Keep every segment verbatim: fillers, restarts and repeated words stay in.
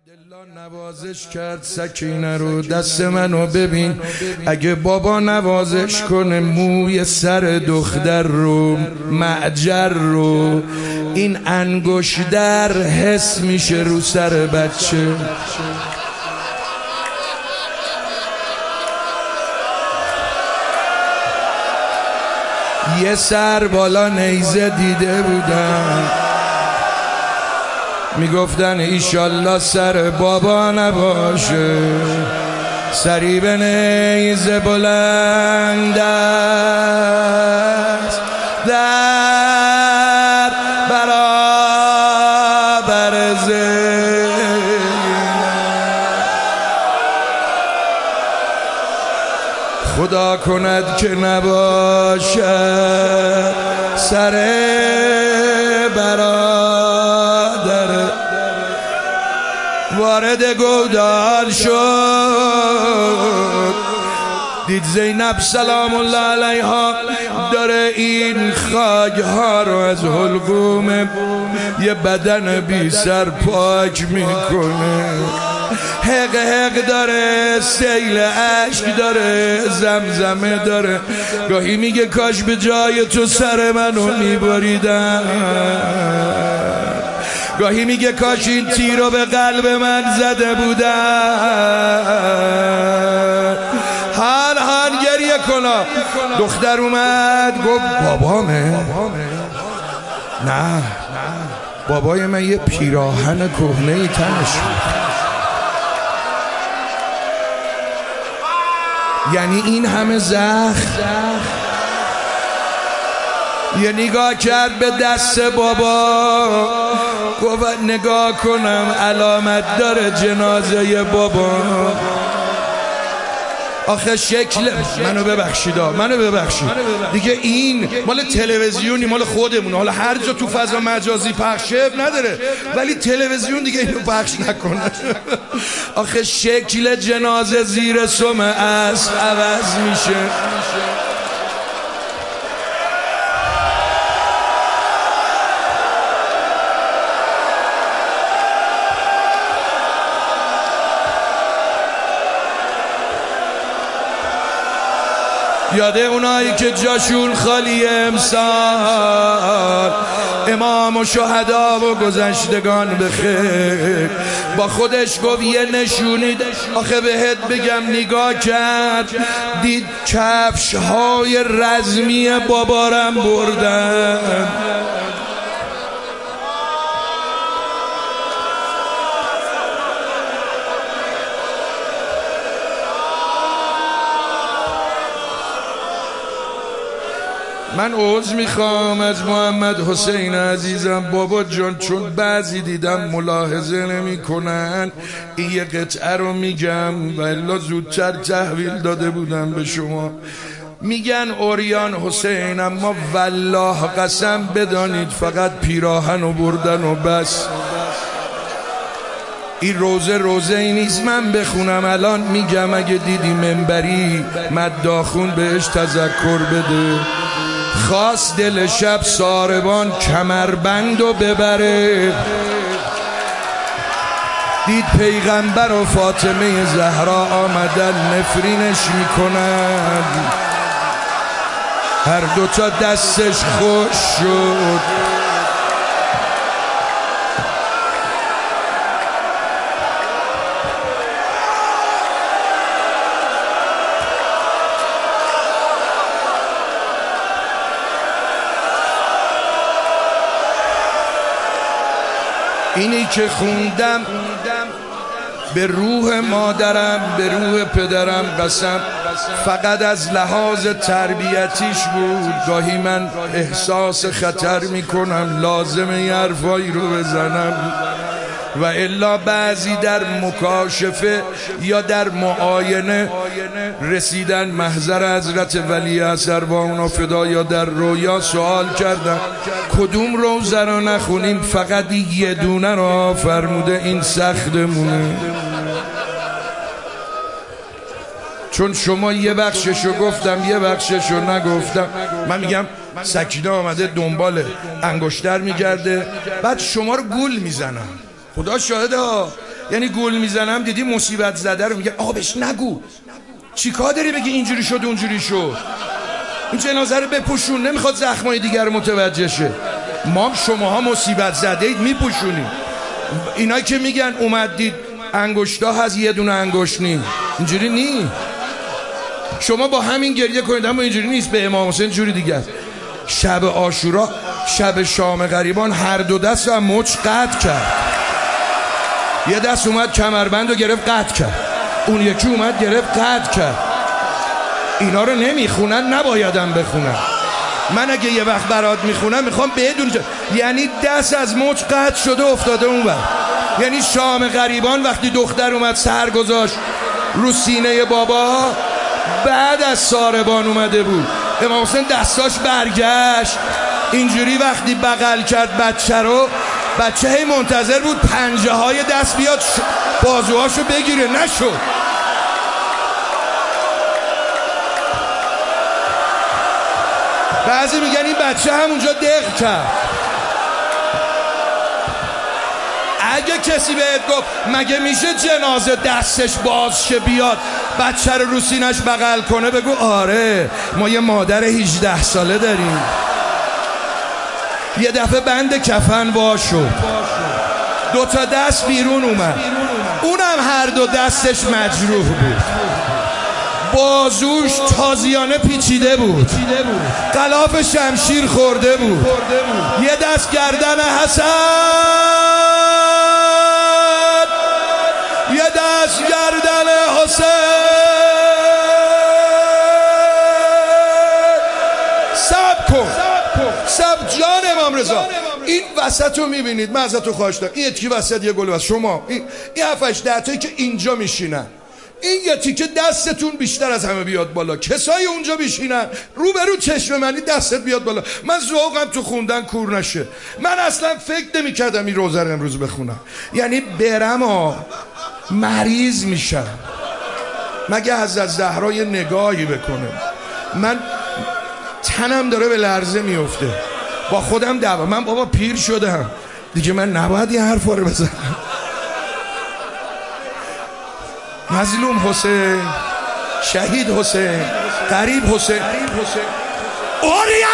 عبدالله نوازش کرد سکینه رو، دست منو ببین اگه بابا نوازش کنه موی سر دختر رو، معجر رو، این انگشتر حس میشه رو سر بچه. یه سر بالا نیزه دیده بودم میگفتن ایشالله سر بابا نباشه، سری به نیزه بلند است در برابر زینب. خدا کند که نباشد سر برادر. وارد گودال شد، دید زینب سلام الله علیها داره این خاک‌ها رو از حلقوم یه بدن بی سر پاک میکنه. حق حق داره، سیل عشق داره، زمزمه داره. گاهی میگه کاش به جای تو سر منو میبریدم، گاهی میگه کاش این تیر رو به قلب من زده بودن. هر هر گریه کنا. دختر اومد گفت بابامه؟ نه بابای من یه پیراهن کهنه تنش بود. یعنی این همه زخم؟ یه نگاه کرد به دست بابا، گفت نگاه کنم علامت داره جنازه بابا. آخه شکل منو ببخشید، منو ببخشید دیگه، این مال تلویزیونی، مال خودمونه. حالا هر جا تو فضا مجازی پخشه نداره، ولی تلویزیون دیگه اینو پخش نکنه. آخه شکل جنازه زیر سم اسب عوض میشه. یاده اونایی که جاشون خالی امسال، امام و شهدا و گذشتگان بخیر. با خودش گفت یه نشونید آخه بهت بگم. نگاه کرد دید کفش های رزمی بابارم بردن. من عذر میخوام از محمد حسین عزیزم بابا جان، چون بعضی دیدم ملاحظه نمی کنن. این یه قطعه رو میگم و الا زودتر تحویل داده بودم به شما. میگن اوریان حسین، اما والله قسم بدانید فقط پیراهن و بردن و بس. این روزه روزه ای نیست من بخونم الان میگم، اگه دیدی منبری مداخون بهش تذکر بده. خواست دل شب ساربان کمربند و ببره، دید پیغمبر و فاطمه زهرا آمدن نفرینش میکنن. هر دوتا دستش خوش شد. اینی که خوندم به روح مادرم، به روح پدرم قسم، فقط از لحاظ تربیتیش بود. گاهی من احساس خطر میکنم لازمه یه حرفایی رو بزنم و الا بعضی در مکاشفه یا در معاینه رسیدن محضر حضرت ولی اثر با اونا فدا، یا در رویا سوال کردم کدوم روزه رو نخونیم، فقط یه دونه رو فرموده این سختمونه. چون شما یه بخششو گفتم یه بخششو نگفتم. من میگم سکینه آمده دنبال انگشتر میگرده، بعد شما رو گول میزنم. خدا شاهده ها، یعنی گل میزنم دیدی مصیبت زده رو میگه آقا بهش نگو، چیکار داری بگی اینجوری شد اونجوری شد، این جنازه رو بپوشون، نمیخواد زخمای دیگر رو متوجه شه. ما شماها مصیبت زده اید میپوشونید. اینا که میگن اومدید انگشتا هست یه دونه انگشت نی، اینجوری نی. شما با همین گریه کنید اما اینجوری نیست. به امام حسین جوری دیگه. شب عاشورا، شب شام غریبان، هر دو دست رو مچ قطع کرد. یه دست اومد کمربند رو گرفت قطع کرد، اون یکی اومد گرفت قطع کرد. اینا رو نمیخونن، نبایدم بخونن. من اگه یه وقت برات میخونم میخوام بدون جا. یعنی دست از مچ قطع شده افتاده اون بر. یعنی شام غریبان وقتی دختر اومد سر گذاشت رو سینه بابا، بعد از ساربان اومده بود. امام حسین دستاش برگشت اینجوری، وقتی بغل کرد بچه رو، بچه هی منتظر بود پنجه های دست بیاد بازوهاشو بگیره، نشد. بعضی میگن این بچه همونجا دق کرد. اگه کسی بهت گفت مگه میشه جنازه دستش باز شه بیاد بچه رو رو سینش بغل کنه، بگو آره ما یه مادر هجده ساله داریم. یه دفعه بند کفن وا شد، دو تا دست بیرون اومد، اونم هر دو دستش مجروح بود، بازوش تازیانه پیچیده بود، غلاف شمشیر خورده بود. یه دست گردن حسن، یه دست گردن حسین. صبر کن، صبر جان امام رضا. این وسط رو میبینید، من ازتون خواهش دارم این یکی وسط یه گل وسط شما این این هفتش دهتایی که اینجا میشینن، این یه تیکه دستتون بیشتر از همه بیاد بالا. کسایی اونجا بشینن رو به رو چشم منی دستت بیاد بالا. من ذوقم تو خوندن کور نشه. من اصلا فکر نمی کردم این روزه رو امروز بخونم. یعنی برم و مریض میشم مگه حضرت زهرا یه نگاهی بکنه. من تنم داره به لرزه میفته، با خودم دعوا. من بابا پیر شدم دیگه، من نباید این حرفا رو بزنم. مظلوم حسین، شهید حسین، غریب حسین، اوریا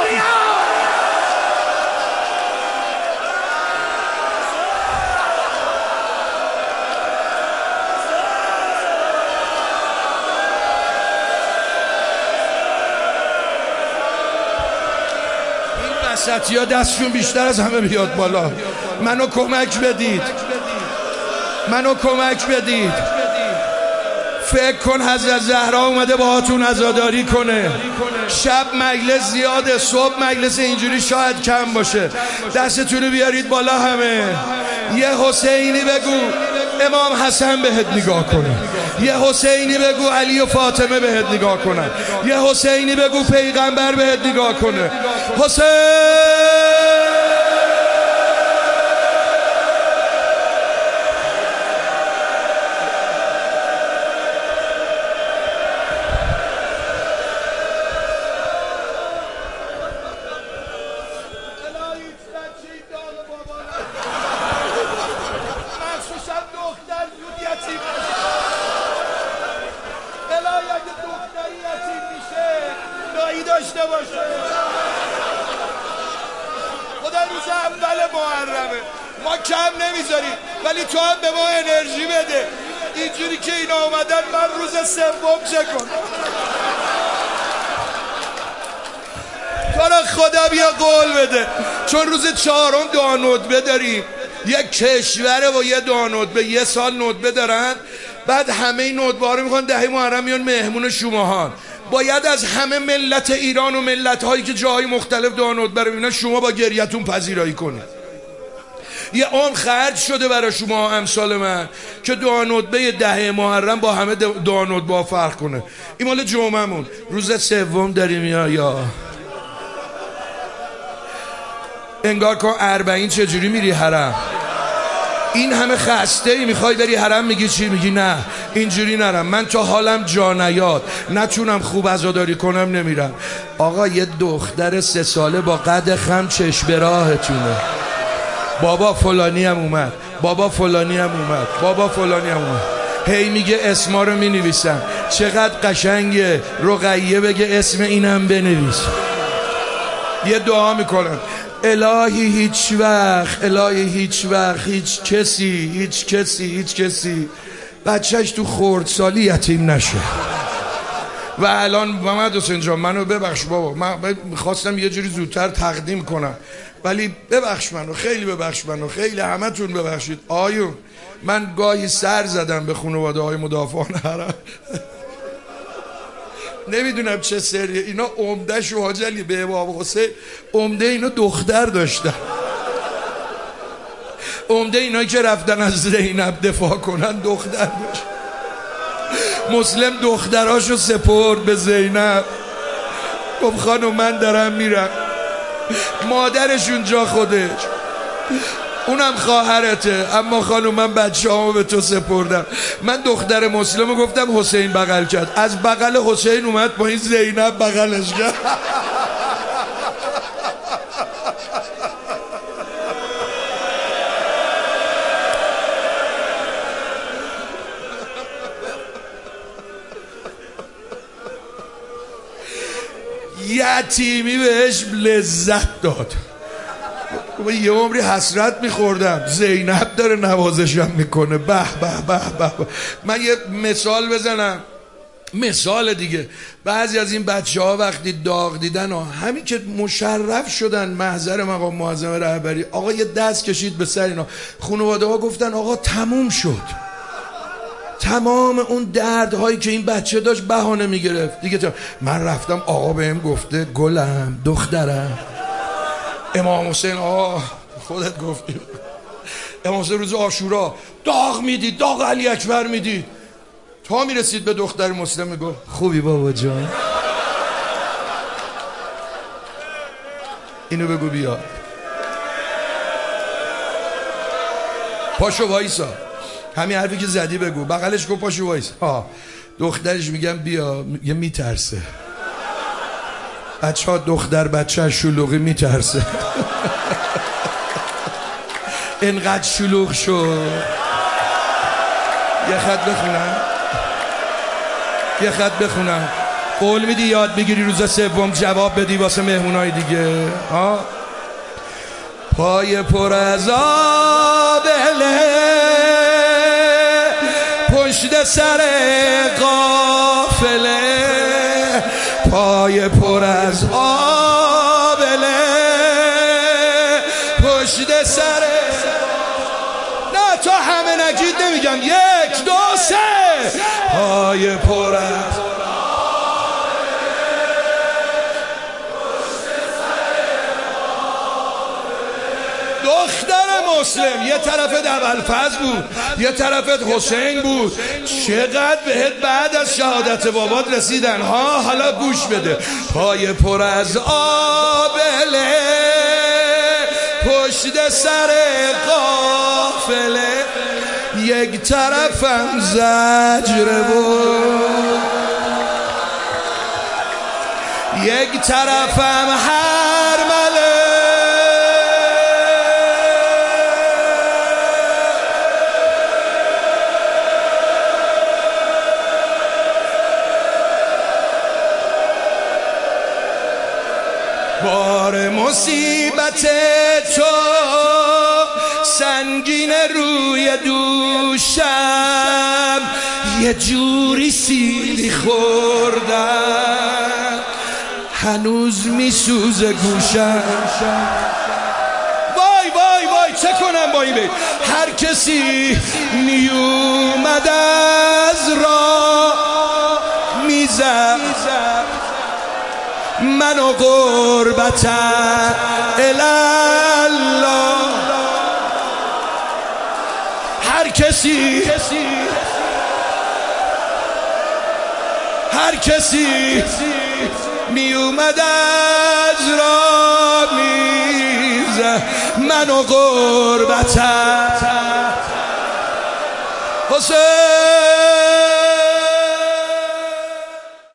این وسطی ها دستشون بیشتر از همه بیاد بالا. منو کمک بدید، منو کمک بدید. فکر کن حضرت زهرا اومده باهاتون عزاداری کنه. شب مجلس زیاده، صبح مجلس اینجوری شاید کم باشه. دستتونو بیارید بالا همه. یه حسینی بگو امام حسن بهت نگاه کنه، یه حسینی بگو علی و فاطمه بهت نگاه کنن، یه حسینی بگو پیغمبر بهت نگاه کنه. حسین داشته باشه. خدا روز اول محرمه ما کم نمیذاریم، ولی تو هم به ما انرژی بده. اینجوری که اینا اومدن من روز سوم چه کنم؟ تو را خدا بیا قول بده، چون روز چهارم دعا ندبه داریم. یک کشوره و یه دعا ندبه یه سال ندبه دارن، بعد همه این ندبه ها رو میخوان دهه محرم میان مهمون شماهان. باید از همه ملت ایران و ملت هایی که جاهای مختلف دعا ندبه رو میبینن شما با گریتون پذیرایی کنید. یه عمر خرج شده برای شما امثال من که دعا ندبه ده محرم با همه دعا ندبه فرق کنه. این مال جمعمون. روز سوم داریم یا یا انگار کن اربعین چجوری میری حرم؟ این همه خسته ای میخوای بری حرم، میگی چی؟ میگی نه اینجوری نرم، من تا حالم جا نیاد نتونم خوب عزاداری کنم نمیرم. آقا یه دختر سه ساله با قد خم چشم به راهتونه، بابا فلانی هم اومد، بابا فلانی هم اومد، بابا فلانی هم اومد. هی میگه اسما رو مینویسم. چقدر قشنگه رقیه بگه اسم اینم بنویس. یه دعا میکنم الهی هیچ وقت، الهی هیچ وقت هیچ کسی هیچ کسی هیچ کسی بچهش تو خردسالی یتیم نشه. و الان محمد حسین جان منو ببخش بابا، من میخواستم یه جوری زودتر تقدیم کنم ولی ببخش منو، خیلی ببخش منو، خیلی همتون ببخشید. آیون من گاهی سر زدم به خانواده های مدافعان حرم. نمیدونم چه سریه اینا، عمده شو حاج علی به امام حسین عمده اینا دختر داشتن. عمده اینا که رفتن از زینب دفاع کنن دختر داشتن. مسلم دختراشو سپرد به زینب، گفت خانم من دارم میرم. مادرشون جا خودش، اونم خواهرته، اما خانم من بچه هامو به تو سپردم. من دختر مسلمو گفتم حسین بغل کرد، از بغل حسین اومد پایین، زینب بغلش کرد. یتیمی بهش لذت داد. یه عمری حسرت میخوردم زینب داره نوازشم میکنه. به به به به. من یه مثال بزنم، مثال دیگه. بعضی از این بچه ها وقتی داغ دیدن و همین که مشرف شدن محضر مقام معظم رهبری، آقا یه دست کشید به سر اینا. خانواده ها گفتن آقا تموم شد، تمام اون دردهایی که این بچه داشت بهانه میگرفت دیگه. من رفتم آقا بهم گفته گلم دخترم. امام حسین آقا خودت گفتی، امام حسین روز عاشورا داغ میدید، داغ علی اکبر میدید، تا میرسید به دختر مسلم میگفت خوبی بابا جان، اینو بگو بیا، پاشو وایسا، همین حرفی که زدی بگو. بغلش گفت پاشو وایسا. ها دخترش میگم بیا، یه میترسه. بچه ها دختر بچه شلوغی میترسه. انقدر شلوغ شد. یه خط بخونم، یه خط بخونم. قول میدی یاد بگیری روز سوم جواب بدی واسه مهمونای دیگه؟ ها پای پر از آبله پشت سر قافله، پای پر از آبله پشت سر. نه تا همه نگید نمیگم، یک دو سه. پای پر از دختر مسلم، یه طرفت ابوالفضل بود یه طرفت حسین بود. چقدر بهت بعد از شهادت بابات رسیدن ها. حالا گوش بده. پای پر از آبله پشت سر قافله، یک طرفم زجره بود یک طرفم هرمله. بار مصیبت تو سنگین روی دوشم، یه جوری سیلی خوردم هنوز میسوزه گوشم. وای وای وای چه کنم با این بیت؟ هر کسی میومد از راه میزد منو غربتا الله. هر کسی هر کسی می اومد از را میزه منو غربتا. حسین